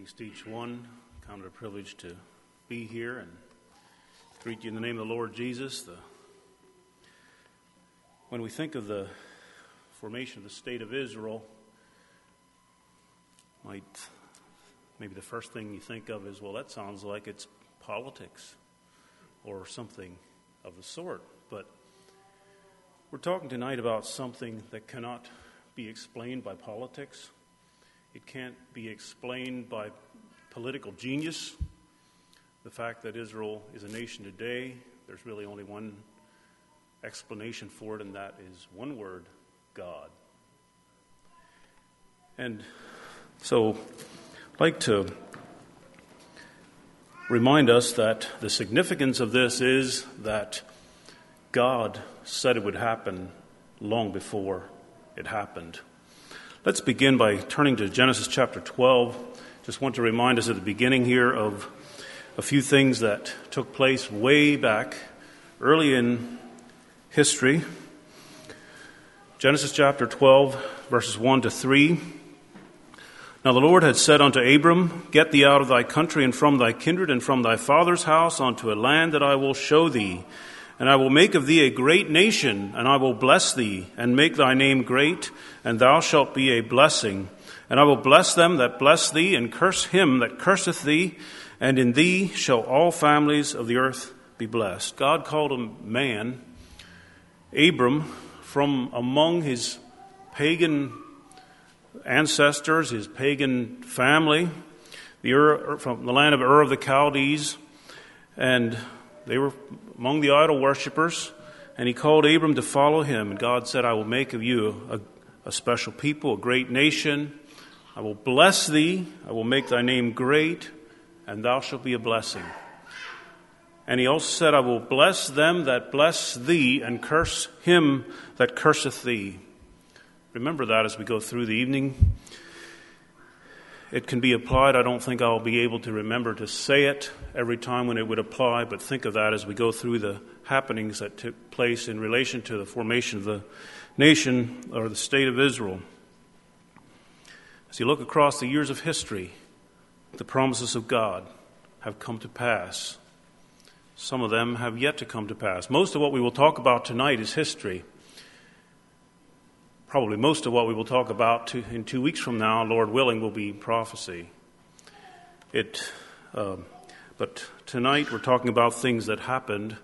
Greetings to each one. Count it a privilege to be here and greet you in the name of the Lord Jesus. When we think of the formation of the state of Israel, maybe the first thing you think of is, well, that sounds like it's politics or something of the sort. But we're talking tonight about something that cannot be explained by politics. It can't be explained by political genius. The fact that Israel is a nation today, there's really only one explanation for it, and that is one word: God. And so I'd like to remind us that the significance of this is that God said it would happen long before it happened. Let's begin by turning to Genesis chapter 12. Just want to remind us at the beginning here of a few things that took place way back early in history. Genesis chapter 12, verses 1 to 3. Now the Lord had said unto Abram, Get thee out of thy country and from thy kindred and from thy father's house unto a land that I will show thee. And I will make of thee a great nation, and I will bless thee, and make thy name great, and thou shalt be a blessing. And I will bless them that bless thee, and curse him that curseth thee, and in thee shall all families of the earth be blessed. God called a man, Abram, from among his pagan ancestors, his pagan family, from the land of Ur of the Chaldees, and they were among the idol worshippers, and he called Abram to follow him. And God said, I will make of you a special people, a great nation. I will bless thee. I will make thy name great, and thou shalt be a blessing. And he also said, I will bless them that bless thee, and curse him that curseth thee. Remember that as we go through the evening. It can be applied. I don't think I'll be able to remember to say it every time when it would apply, but think of that as we go through the happenings that took place in relation to the formation of the nation or the state of Israel. As you look across the years of history, the promises of God have come to pass. Some of them have yet to come to pass. Most of what we will talk about tonight is history. Probably most of what we will talk about in 2 weeks from now, Lord willing, will be prophecy. But tonight we're talking about things that happened.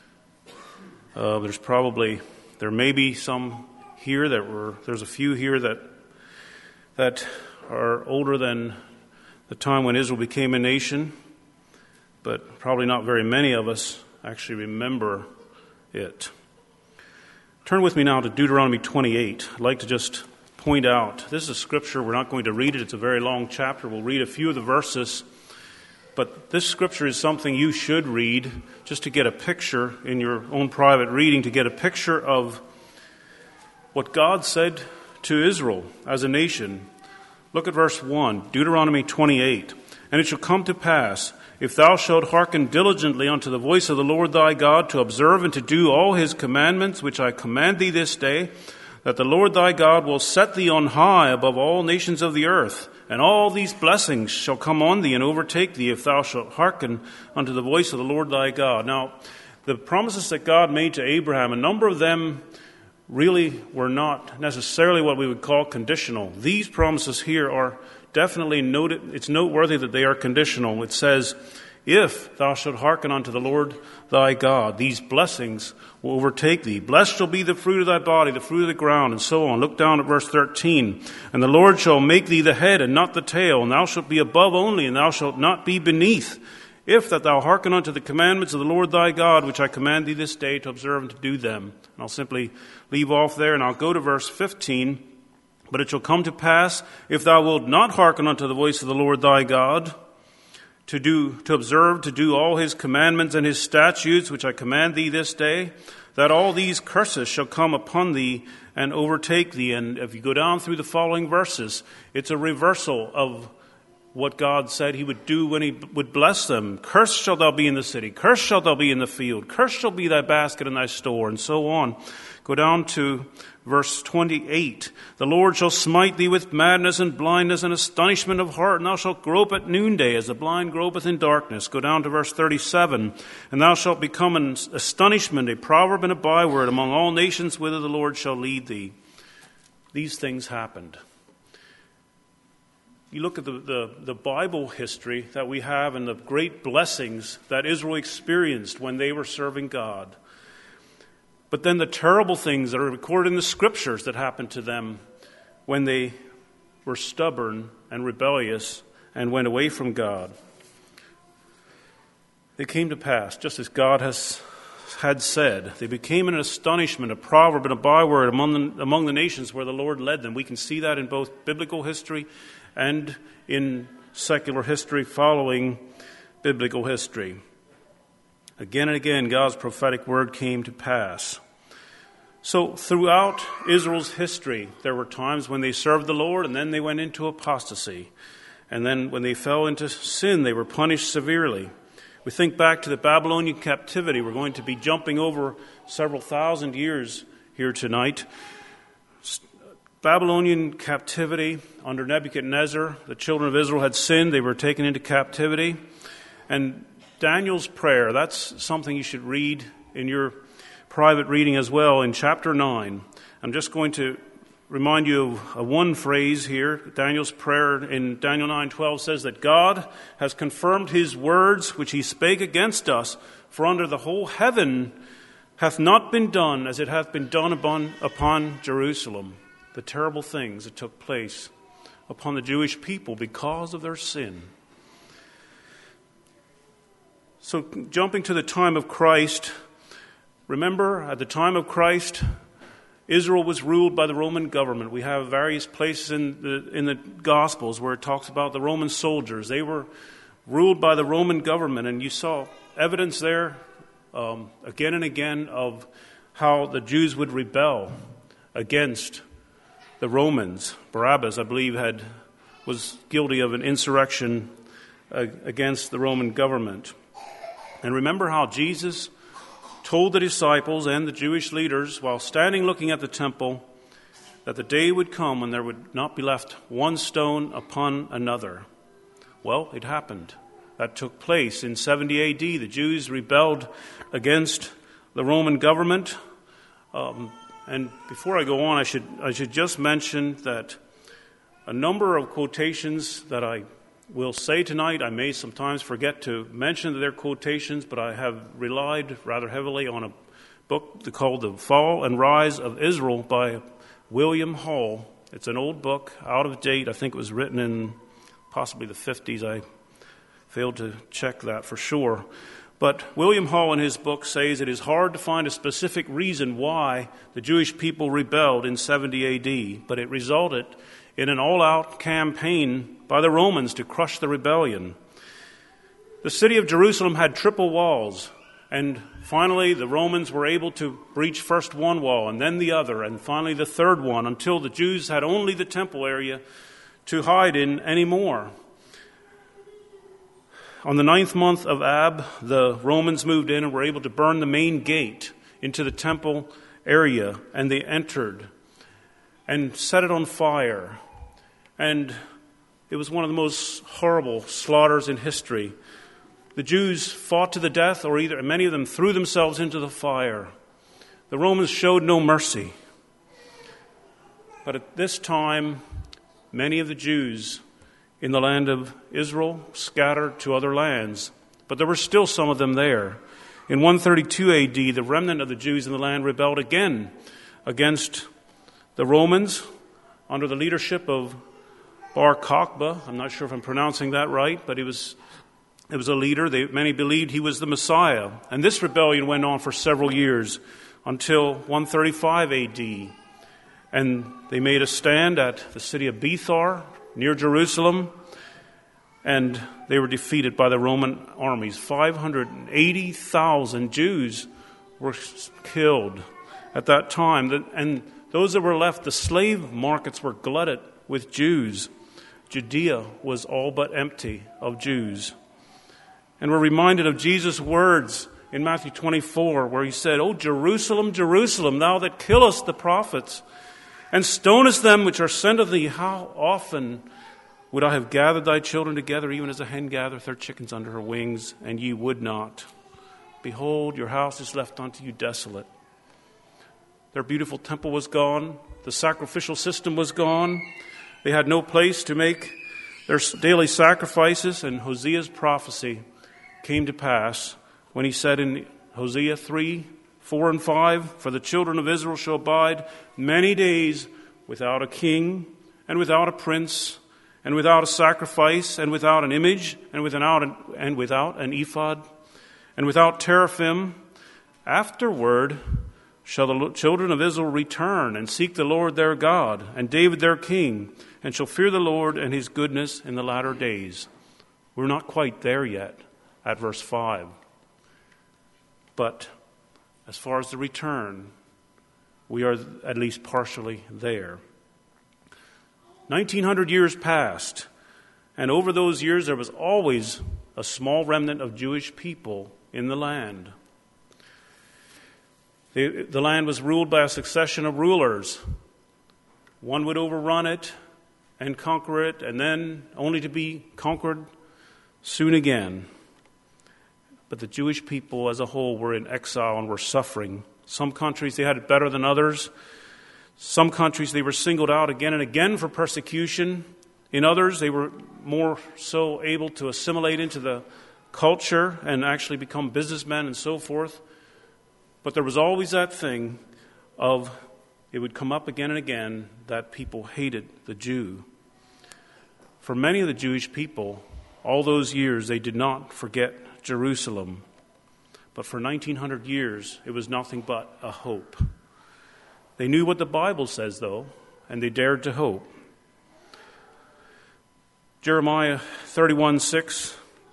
There may be some here there's a few here that are older than the time when Israel became a nation, but probably not very many of us actually remember it. Turn with me now to Deuteronomy 28. I'd like to just point out, this is a scripture. We're not going to read it. It's a very long chapter. We'll read a few of the verses. But this scripture is something you should read just to get a picture in your own private reading, to get a picture of what God said to Israel as a nation. Look at verse 1, Deuteronomy 28. And it shall come to pass, if thou shalt hearken diligently unto the voice of the Lord thy God, to observe and to do all his commandments, which I command thee this day, that the Lord thy God will set thee on high above all nations of the earth, and all these blessings shall come on thee and overtake thee, if thou shalt hearken unto the voice of the Lord thy God. Now, the promises that God made to Abraham, a number of them really were not necessarily what we would call conditional. These promises here are definitely noted. It's noteworthy that they are conditional. It says, if thou shalt hearken unto the Lord thy God, these blessings will overtake thee. Blessed shall be the fruit of thy body, the fruit of the ground, and so on. Look down at verse 13. And the Lord shall make thee the head and not the tail, and thou shalt be above only, and thou shalt not be beneath. If that thou hearken unto the commandments of the Lord thy God, which I command thee this day to observe and to do them. And I'll simply leave off there, and I'll go to verse 15. But it shall come to pass, if thou wilt not hearken unto the voice of the Lord thy God, to observe, to do all his commandments and his statutes, which I command thee this day, that all these curses shall come upon thee and overtake thee. And if you go down through the following verses, it's a reversal of what God said he would do when he would bless them. Cursed shalt thou be in the city, cursed shalt thou be in the field, cursed shall be thy basket and thy store, and so on. Go down to verse 28. The Lord shall smite thee with madness and blindness and astonishment of heart, and thou shalt grope at noonday as the blind gropeth in darkness. Go down to verse 37. And thou shalt become an astonishment, a proverb and a byword among all nations whither the Lord shall lead thee. These things happened. You look at the Bible history that we have and the great blessings that Israel experienced when they were serving God. But then the terrible things that are recorded in the Scriptures that happened to them when they were stubborn and rebellious and went away from God. They came to pass, just as God had said. They became an astonishment, a proverb, and a byword among the nations where the Lord led them. We can see that in both biblical history and in secular history following biblical history. Again and again, God's prophetic word came to pass. So throughout Israel's history, there were times when they served the Lord and then they went into apostasy. And then when they fell into sin, they were punished severely. We think back to the Babylonian captivity. We're going to be jumping over several thousand years here tonight. Babylonian captivity under Nebuchadnezzar. The children of Israel had sinned. They were taken into captivity. And Daniel's prayer, that's something you should read in your private reading as well in chapter 9. I'm just going to remind you of one phrase here. Daniel's prayer in Daniel 9:12 says that God has confirmed his words which he spake against us, for under the whole heaven hath not been done as it hath been done upon Jerusalem. The terrible things that took place upon the Jewish people because of their sin. So jumping to the time of Christ, remember at the time of Christ, Israel was ruled by the Roman government. We have various places in the Gospels where it talks about the Roman soldiers. They were ruled by the Roman government, and you saw evidence there again and again of how the Jews would rebel against the Romans. Barabbas, I believe, was guilty of an insurrection against the Roman government. And remember how Jesus told the disciples and the Jewish leaders while standing looking at the temple that the day would come when there would not be left one stone upon another. Well, it happened. That took place in 70 A.D. The Jews rebelled against the Roman government. And before I go on, I should just mention that a number of quotations that I will say tonight, I may sometimes forget to mention their quotations, but I have relied rather heavily on a book called The Fall and Rise of Israel by William Hall. It's an old book, out of date. I think it was written in possibly the 50s. I failed to check that for sure. But William Hall in his book says it is hard to find a specific reason why the Jewish people rebelled in 70 A.D., but it resulted in an all-out campaign by the Romans to crush the rebellion. The city of Jerusalem had triple walls, and finally the Romans were able to breach first one wall and then the other, and finally the third one, until the Jews had only the temple area to hide in anymore. On the 9th month of Ab, the Romans moved in and were able to burn the main gate into the temple area, and they entered and set it on fire. And it was one of the most horrible slaughters in history. The Jews fought to the death, or many of them threw themselves into the fire. The Romans showed no mercy. But at this time, many of the Jews in the land of Israel scattered to other lands. But there were still some of them there. In 132 A.D., the remnant of the Jews in the land rebelled again against the Romans under the leadership of Bar Kokhba. I'm not sure if I'm pronouncing that right, but it was a leader. Many believed he was the Messiah. And this rebellion went on for several years until 135 A.D. And they made a stand at the city of Bethar near Jerusalem, and they were defeated by the Roman armies. 580,000 Jews were killed at that time. And those that were left, the slave markets were glutted with Jews. Judea was all but empty of Jews. And we're reminded of Jesus' words in Matthew 24, where he said, "O Jerusalem, Jerusalem, thou that killest the prophets, and stonest them which are sent of thee, how often would I have gathered thy children together, even as a hen gathereth her chickens under her wings, and ye would not. Behold, your house is left unto you desolate." Their beautiful temple was gone. The sacrificial system was gone. They had no place to make their daily sacrifices, and Hosea's prophecy came to pass when he said in Hosea 3:4 and 5, "For the children of Israel shall abide many days without a king, and without a prince, and without a sacrifice, and without an image, and without an ephod, and without teraphim. Afterward shall the children of Israel return and seek the Lord their God, and David their king, and shall fear the Lord and his goodness in the latter days." We're not quite there yet at verse 5. But as far as the return, we are at least partially there. 1900 years passed, and over those years there was always a small remnant of Jewish people in the land. The land was ruled by a succession of rulers. One would overrun it and conquer it, and then only to be conquered soon again. But the Jewish people as a whole were in exile and were suffering. Some countries, they had it better than others. Some countries, they were singled out again and again for persecution. In others, they were more so able to assimilate into the culture and actually become businessmen and so forth. But there was always that thing of, it would come up again and again, that people hated the Jew. For many of the Jewish people, all those years, they did not forget Jerusalem. But for 1900 years, it was nothing but a hope. They knew what the Bible says, though, and they dared to hope. Jeremiah 31:6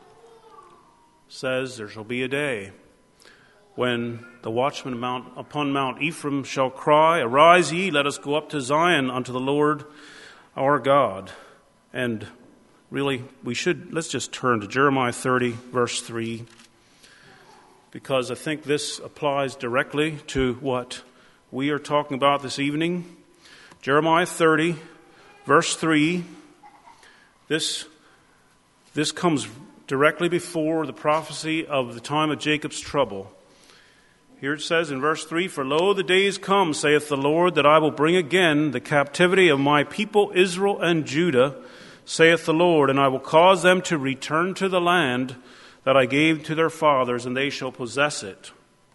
says, "There shall be a day when the watchman upon Mount Ephraim shall cry, Arise ye, let us go up to Zion unto the Lord our God." And really, let's just turn to Jeremiah 30, verse 3, because I think this applies directly to what we are talking about this evening. Jeremiah 30, verse 3, this comes directly before the prophecy of the time of Jacob's trouble. Here it says in verse 3, "For lo, the days come, saith the Lord, that I will bring again the captivity of my people Israel and Judah, saith the Lord, and I will cause them to return to the land that I gave to their fathers, and they shall possess it."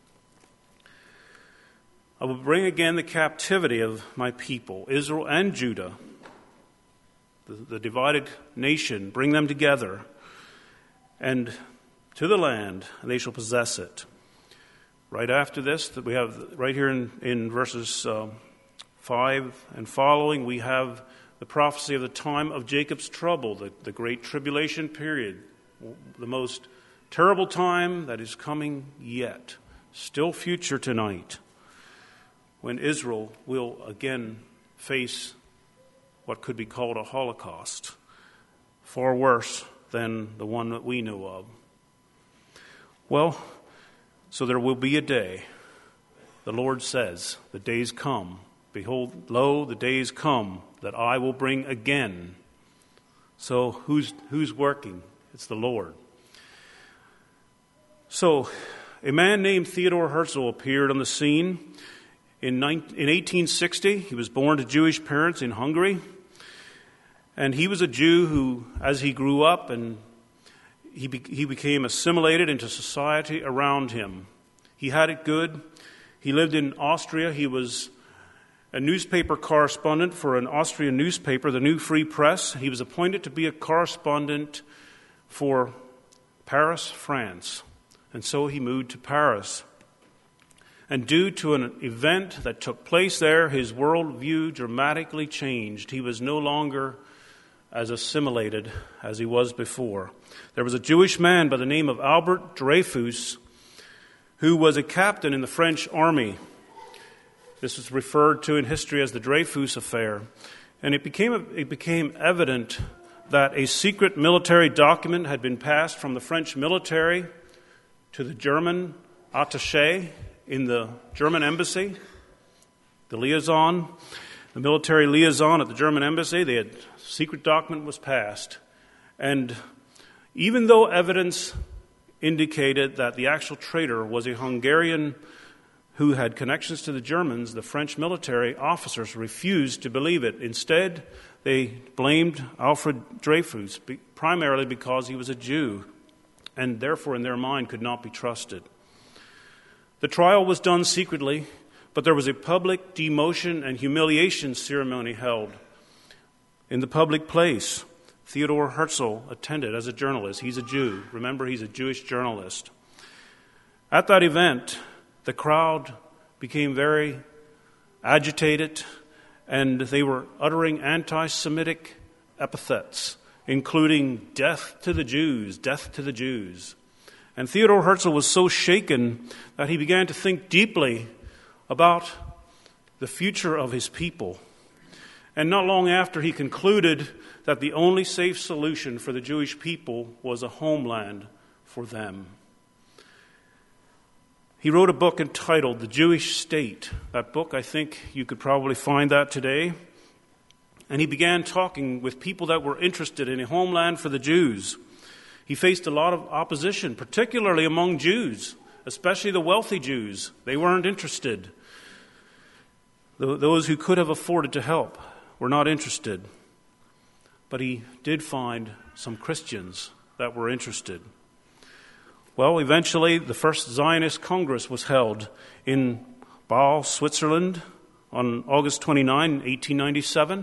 I will bring again the captivity of my people, Israel and Judah, the divided nation, bring them together, and to the land, and they shall possess it. Right after this, that we have right here in verses 5 and following, we have the prophecy of the time of Jacob's trouble, the great tribulation period, the most terrible time that is coming yet, still future tonight, when Israel will again face what could be called a Holocaust, far worse than the one that we know of. Well, so there will be a day. The Lord says, the days come. Behold, lo, the days come that I will bring again. So who's working? It's the Lord. So a man named Theodor Herzl appeared on the scene. In 1860, he was born to Jewish parents in Hungary. And he was a Jew who, as he grew up, and he became assimilated into society around him. He had it good. He lived in Austria. He was a newspaper correspondent for an Austrian newspaper, the New Free Press. He was appointed to be a correspondent for Paris, France. And so he moved to Paris. And due to an event that took place there, his worldview dramatically changed. He was no longer as assimilated as he was before. There was a Jewish man by the name of Albert Dreyfus who was a captain in the French army. This is referred to in history as the Dreyfus Affair. And it became evident that a secret military document had been passed from the French military to the German attaché in the German embassy, the military liaison at the German embassy. A secret document was passed. And even though evidence indicated that the actual traitor was a Hungarian who had connections to the Germans, the French military officers refused to believe it. Instead, they blamed Alfred Dreyfus primarily because he was a Jew and therefore in their mind could not be trusted. The trial was done secretly, but there was a public demotion and humiliation ceremony held in the public place. Theodor Herzl attended as a journalist. He's a Jew. Remember, he's a Jewish journalist. At that event, the crowd became very agitated, and they were uttering anti-Semitic epithets, including death to the Jews, death to the Jews. And Theodor Herzl was so shaken that he began to think deeply about the future of his people. And not long after, he concluded that the only safe solution for the Jewish people was a homeland for them. He wrote a book entitled The Jewish State. That book, I think you could probably find that today. And he began talking with people that were interested in a homeland for the Jews. He faced a lot of opposition, particularly among Jews, especially the wealthy Jews. They weren't interested. Those who could have afforded to help were not interested. But he did find some Christians that were interested. Well, eventually, the first Zionist Congress was held in Basel, Switzerland, on August 29, 1897.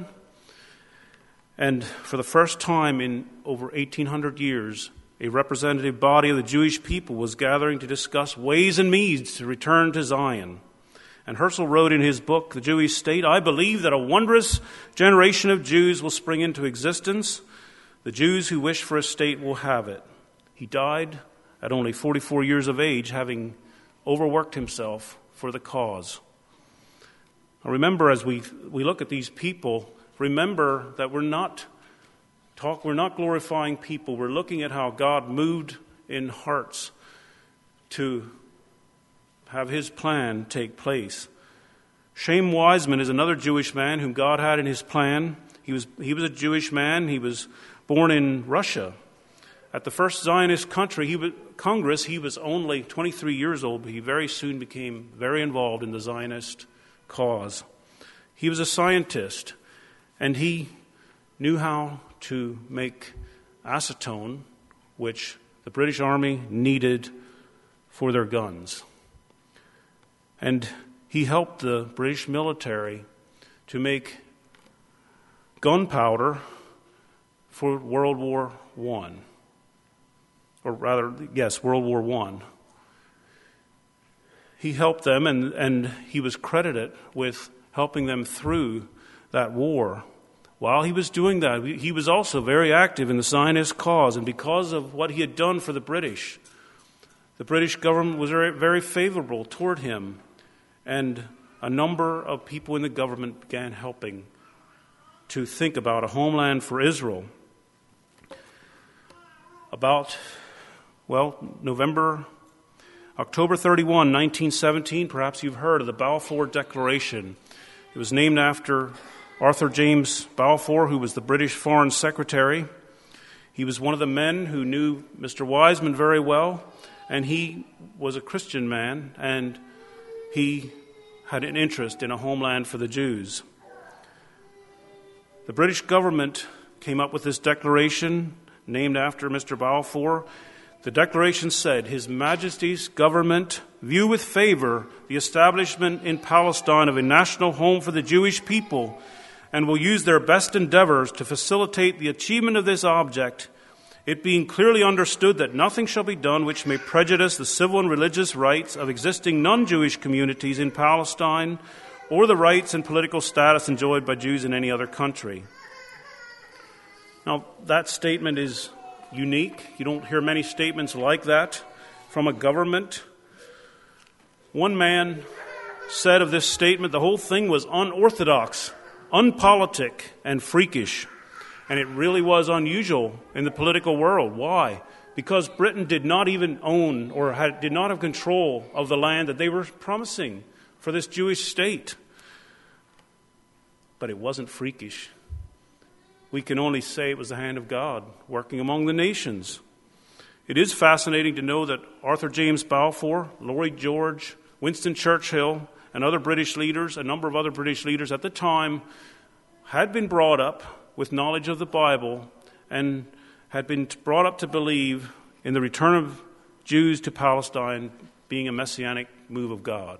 And for the first time in over 1,800 years, a representative body of the Jewish people was gathering to discuss ways and means to return to Zion. And Herzl wrote in his book, The Jewish State, "I believe that a wondrous generation of Jews will spring into existence. The Jews who wish for a state will have it." He died at only 44 years of age, having overworked himself for the cause. Now remember, as we look at these people, remember that we're not glorifying people. We're looking at how God moved in hearts to have his plan take place. Chaim Weizmann is another Jewish man whom God had in his plan. He was a Jewish man. He was born in Russia. At the first Zionist Congress, he was only 23 years old, but he very soon became very involved in the Zionist cause. He was a scientist, and he knew how to make acetone, which the British Army needed for their guns. And he helped the British military to make gunpowder for World War I. Or rather, yes, World War I. He helped them, and he was credited with helping them through that war. While he was doing that, he was also very active in the Zionist cause, and because of what he had done for the British government was very, very favorable toward him, and a number of people in the government began helping to think about a homeland for Israel. October 31, 1917, perhaps you've heard of the Balfour Declaration. It was named after Arthur James Balfour, who was the British Foreign Secretary. He was one of the men who knew Mr. Weizmann very well, and he was a Christian man, and he had an interest in a homeland for the Jews. The British government came up with this declaration named after Mr. Balfour. The declaration said, "His Majesty's government view with favor the establishment in Palestine of a national home for the Jewish people and will use their best endeavors to facilitate the achievement of this object, it being clearly understood that nothing shall be done which may prejudice the civil and religious rights of existing non-Jewish communities in Palestine or the rights and political status enjoyed by Jews in any other country." Now, that statement is unique. You don't hear many statements like that from a government. One man said of this statement, the whole thing was unorthodox, unpolitic, and freakish. And it really was unusual in the political world. Why? Because Britain did not even own or did not have control of the land that they were promising for this Jewish state. But it wasn't freakish. We can only say it was the hand of God working among the nations. It is fascinating to know that Arthur James Balfour, Lloyd George, Winston Churchill, and other British leaders, a number of other British leaders at the time, had been brought up with knowledge of the Bible and had been brought up to believe in the return of Jews to Palestine being a messianic move of God.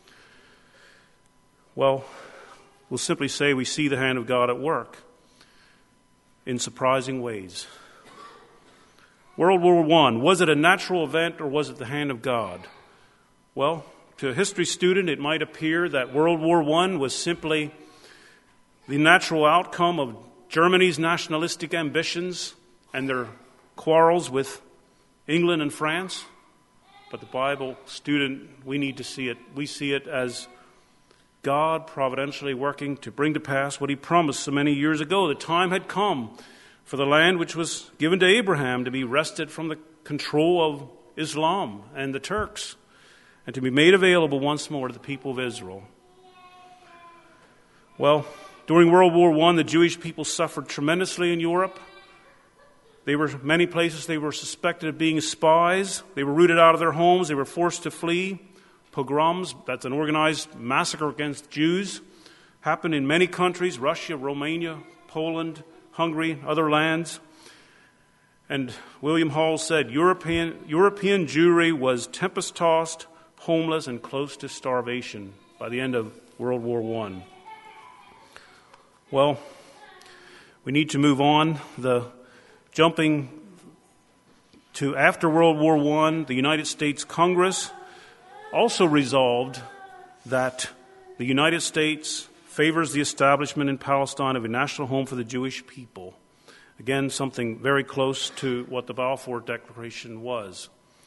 Well, we'll simply say we see the hand of God at work in surprising ways. World War I, was it a natural event or was it the hand of God? Well, to a history student, it might appear that World War I was simply the natural outcome of Germany's nationalistic ambitions and their quarrels with England and France. But the Bible student, we need to see it. We see it as God providentially working to bring to pass what he promised so many years ago. The time had come for the land which was given to Abraham to be wrested from the control of Islam and the Turks and to be made available once more to the people of Israel. Well, during World War I, the Jewish people suffered tremendously in Europe. Many places they were suspected of being spies. They were rooted out of their homes. They were forced to flee. Pogroms, that's an organized massacre against Jews, happened in many countries, Russia, Romania, Poland, Hungary, other lands. And William Hall said, European Jewry was tempest-tossed, homeless, and close to starvation by the end of World War I. Well, we need to move on. Jumping to after World War I, the United States Congress also resolved that the United States favors the establishment in Palestine of a national home for the Jewish people. Again, something very close to what the Balfour Declaration was.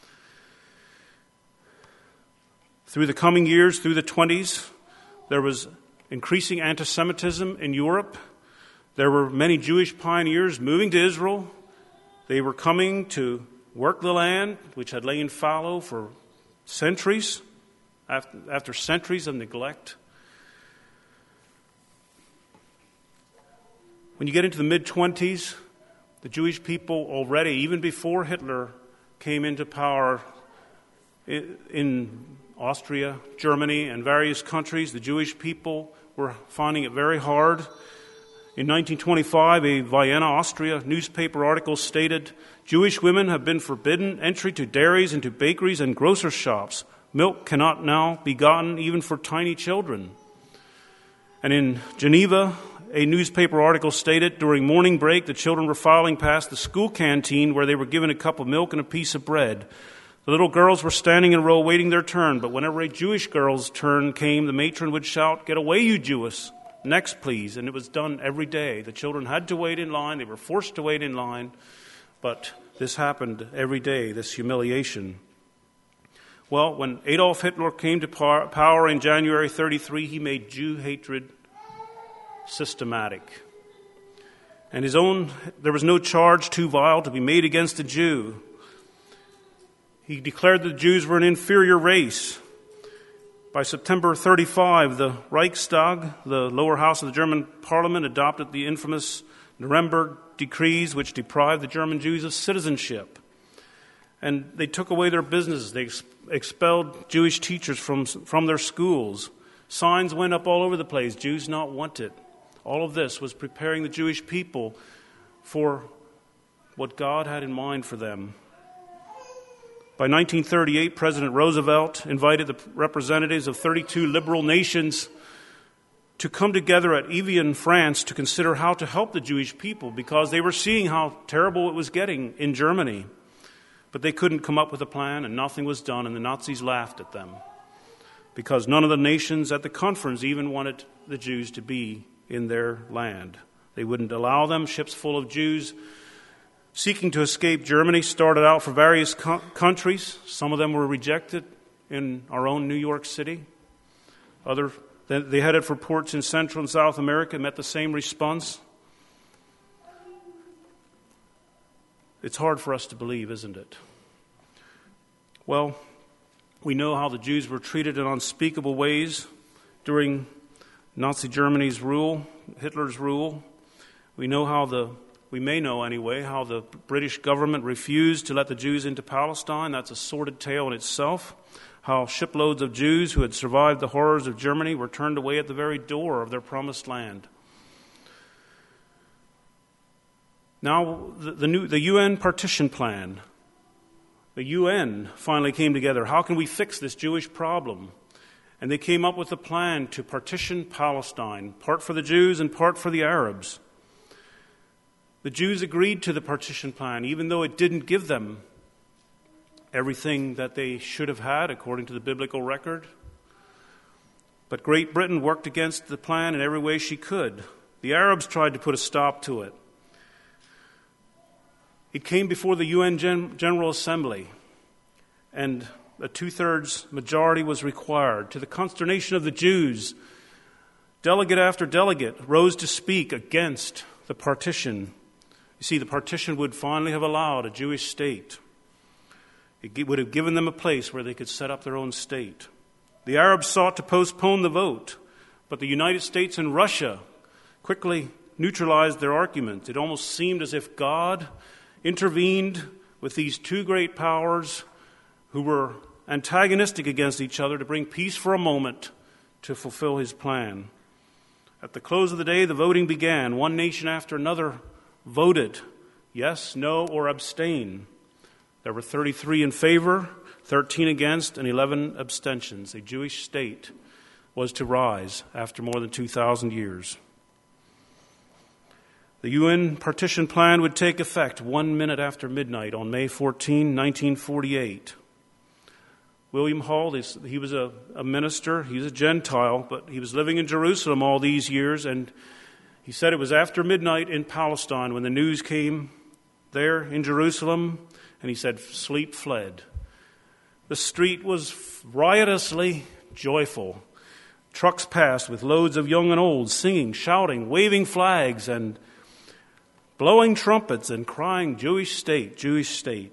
Through the coming years, through the 20s, there was increasing anti-Semitism in Europe. There were many Jewish pioneers moving to Israel. They were coming to work the land, which had lain fallow for centuries, after centuries of neglect. When you get into the mid-20s, the Jewish people already, even before Hitler came into power in Austria, Germany, and various countries, the Jewish people were finding it very hard. In 1925, a Vienna, Austria newspaper article stated, Jewish women have been forbidden entry to dairies and to bakeries and grocer shops. Milk cannot now be gotten even for tiny children. And in Geneva, a newspaper article stated, during morning break, the children were filing past the school canteen where they were given a cup of milk and a piece of bread. The little girls were standing in a row waiting their turn, but whenever a Jewish girl's turn came, the matron would shout, "Get away, you Jewess! Next, please." And it was done every day. The children had to wait in line. They were forced to wait in line. But this happened every day, this humiliation. Well, when Adolf Hitler came to power in January 1933, he made Jew hatred systematic. And there was no charge too vile to be made against a Jew. He declared the Jews were an inferior race. By September 1935, the Reichstag, the lower house of the German parliament, adopted the infamous Nuremberg decrees, which deprived the German Jews of citizenship. And they took away their businesses. They expelled Jewish teachers from their schools. Signs went up all over the place, Jews not wanted. All of this was preparing the Jewish people for what God had in mind for them. By 1938, President Roosevelt invited the representatives of 32 liberal nations to come together at Evian, France, to consider how to help the Jewish people because they were seeing how terrible it was getting in Germany. But they couldn't come up with a plan, and nothing was done, and the Nazis laughed at them because none of the nations at the conference even wanted the Jews to be in their land. They wouldn't allow them. Ships full of Jews seeking to escape Germany started out for various countries. Some of them were rejected in our own New York City. They headed for ports in Central and South America, met the same response. It's hard for us to believe, isn't it? Well, we know how the Jews were treated in unspeakable ways during Nazi Germany's rule, Hitler's rule. We may know anyway, how the British government refused to let the Jews into Palestine. That's a sordid tale in itself. How shiploads of Jews who had survived the horrors of Germany were turned away at the very door of their promised land. Now, the UN partition plan. The UN finally came together. How can we fix this Jewish problem? And they came up with a plan to partition Palestine, part for the Jews and part for the Arabs. The Jews agreed to the partition plan, even though it didn't give them everything that they should have had, according to the biblical record. But Great Britain worked against the plan in every way she could. The Arabs tried to put a stop to it. It came before the UN General Assembly, and a two-thirds majority was required. To the consternation of the Jews, delegate after delegate rose to speak against the partition. You see, the partition would finally have allowed a Jewish state. It would have given them a place where they could set up their own state. The Arabs sought to postpone the vote, but the United States and Russia quickly neutralized their argument. It almost seemed as if God intervened with these two great powers who were antagonistic against each other to bring peace for a moment to fulfill his plan. At the close of the day, the voting began. One nation after another voted yes, no, or abstain. There were 33 in favor, 13 against, and 11 abstentions. A Jewish state was to rise after more than 2,000 years. The UN partition plan would take effect 1 minute after midnight on May 14, 1948. William Hall, he was a minister, he was a Gentile, but he was living in Jerusalem all these years, and he said it was after midnight in Palestine when the news came there in Jerusalem, and he said, sleep fled. The street was riotously joyful. Trucks passed with loads of young and old, singing, shouting, waving flags, and blowing trumpets and crying, Jewish state, Jewish state.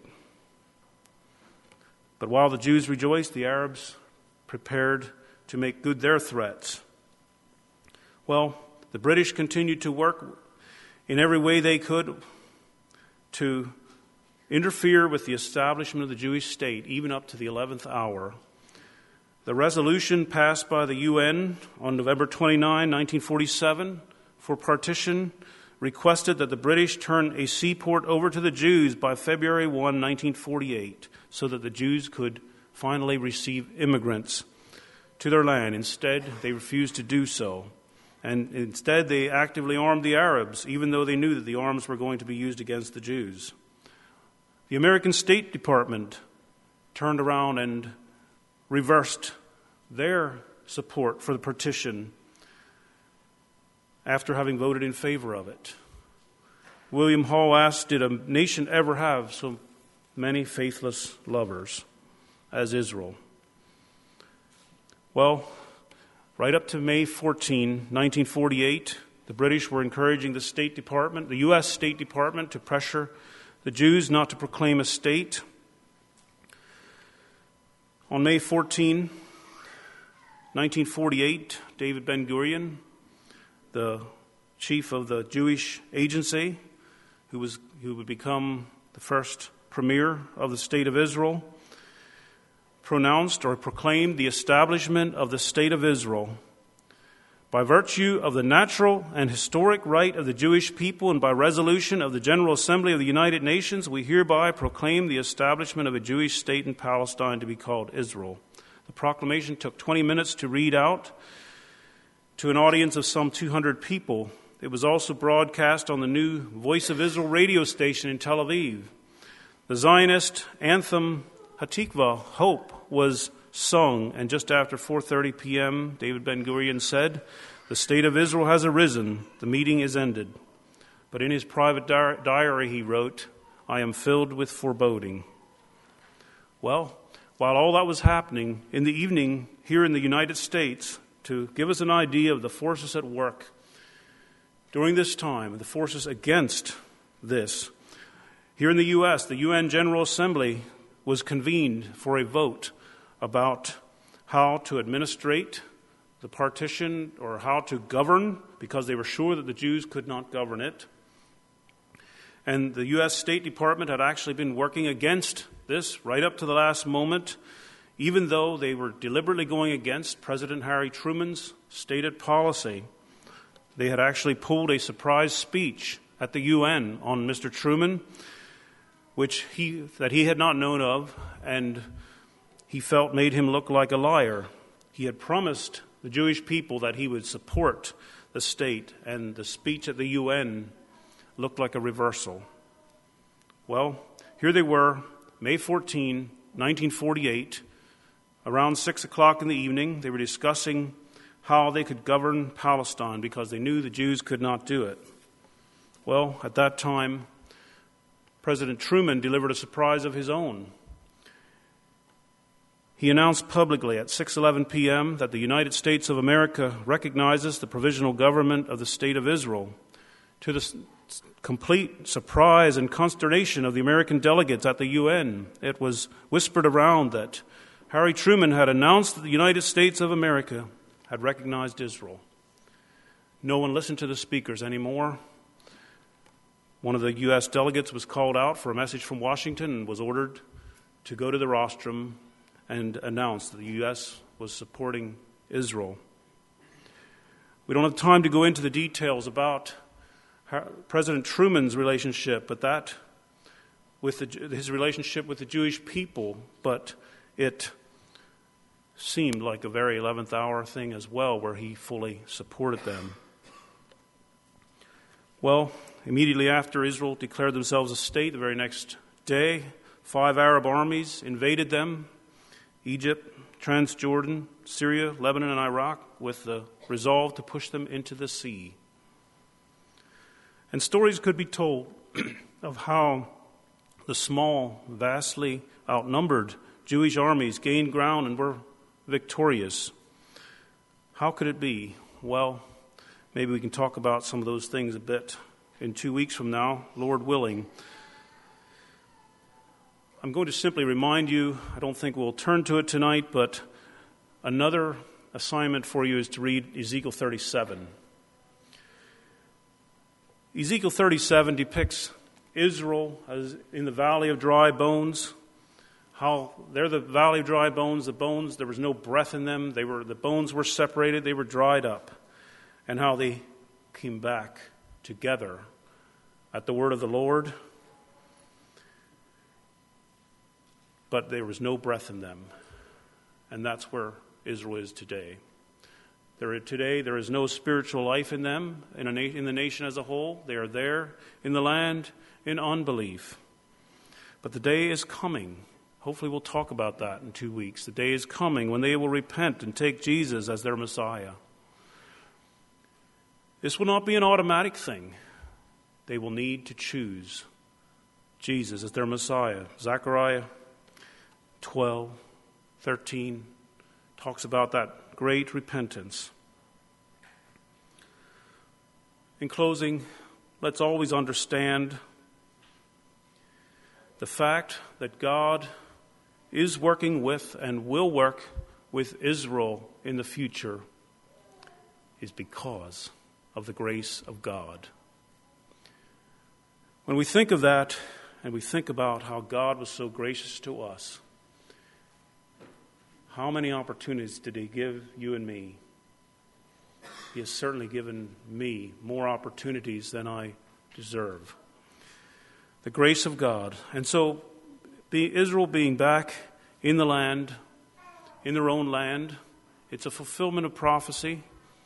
But while the Jews rejoiced, the Arabs prepared to make good their threats. Well, the British continued to work in every way they could to interfere with the establishment of the Jewish state, even up to the 11th hour. The resolution passed by the UN on November 29, 1947, for partition requested that the British turn a seaport over to the Jews by February 1, 1948, so that the Jews could finally receive immigrants to their land. Instead, they refused to do so. And instead, they actively armed the Arabs, even though they knew that the arms were going to be used against the Jews. The American State Department turned around and reversed their support for the partition after having voted in favor of it. William Hall asked, did a nation ever have so many faithless lovers as Israel? Well, right up to May 14, 1948, the British were encouraging the State Department, the U.S. State Department, to pressure the Jews not to proclaim a state. On May 14, 1948, David Ben-Gurion, the chief of the Jewish Agency, who would become the first premier of the State of Israel, pronounced or proclaimed the establishment of the State of Israel. By virtue of the natural and historic right of the Jewish people and by resolution of the General Assembly of the United Nations, we hereby proclaim the establishment of a Jewish state in Palestine to be called Israel. The proclamation took 20 minutes to read out to an audience of some 200 people. It was also broadcast on the new Voice of Israel radio station in Tel Aviv. The Zionist anthem Hatikvah, Hope, was sung, and just after 4:30 p.m., David Ben-Gurion said, the state of Israel has arisen, the meeting is ended. But in his private diary he wrote, I am filled with foreboding. Well, while all that was happening, in the evening here in the United States, to give us an idea of the forces at work during this time, the forces against this, Here in the U.S., the UN General Assembly was convened for a vote about how to administrate the partition or how to govern, because they were sure that the Jews could not govern it. And the U.S. State Department had actually been working against this right up to the last moment, even though they were deliberately going against President Harry Truman's stated policy. They had actually pulled a surprise speech at the UN on Mr. Truman, which he had not known of, and he felt made him look like a liar. He had promised the Jewish people that he would support the state, and the speech at the UN looked like a reversal. Well, here they were, May 14, 1948, around 6 o'clock in the evening. They were discussing how they could govern Palestine because they knew the Jews could not do it. Well, at that time, President Truman delivered a surprise of his own. He announced publicly at 6:11 p.m. that the United States of America recognizes the provisional government of the State of Israel. To the complete surprise and consternation of the American delegates at the UN, it was whispered around that Harry Truman had announced that the United States of America had recognized Israel. No one listened to the speakers anymore. One of the U.S. delegates was called out for a message from Washington and was ordered to go to the rostrum and announce that the U.S. was supporting Israel. We don't have time to go into the details about President Truman's relationship, but that with his relationship with the Jewish people, but it seemed like a very 11th hour thing as well, where he fully supported them. Well, immediately after Israel declared themselves a state, the very next day, 5 Arab armies invaded them: Egypt, Transjordan, Syria, Lebanon, and Iraq, with the resolve to push them into the sea. And stories could be told of how the small, vastly outnumbered Jewish armies gained ground and were victorious. How could it be? Well, maybe we can talk about some of those things a bit in 2 weeks from now, Lord willing. I'm going to simply remind you, I don't think we'll turn to it tonight, but another assignment for you is to read Ezekiel 37. Ezekiel 37 depicts Israel as in the valley of dry bones. How they're the valley of dry bones. The bones, there was no breath in them. The bones were separated. They were dried up. And how they came back together at the word of the Lord. But there was no breath in them. And that's where Israel is today. Today, there is no spiritual life in them, in the nation as a whole. They are there in the land in unbelief. But the day is coming. Hopefully we'll talk about that in 2 weeks. The day is coming when they will repent and take Jesus as their Messiah. This will not be an automatic thing. They will need to choose Jesus as their Messiah. Zechariah 12:13 talks about that great repentance. In closing, let's always understand the fact that God is working with and will work with Israel in the future is because of the grace of God. When we think of that and we think about how God was so gracious to us, how many opportunities did He give you and me? He has certainly given me more opportunities than I deserve. The grace of God. And so, Israel being back in the land, in their own land, it's a fulfillment of prophecy.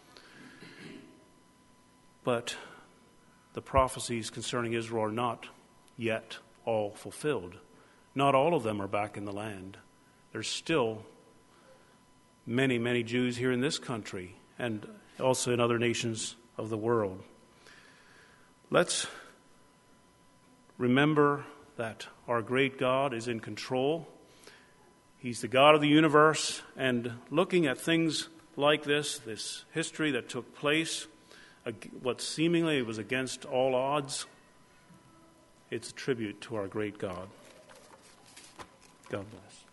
But the prophecies concerning Israel are not yet all fulfilled. Not all of them are back in the land. There's still many, many Jews here in this country and also in other nations of the world. Let's remember that our great God is in control. He's the God of the universe, and looking at things like this history that took place, what seemingly was against all odds, It's a tribute to our great God. God bless.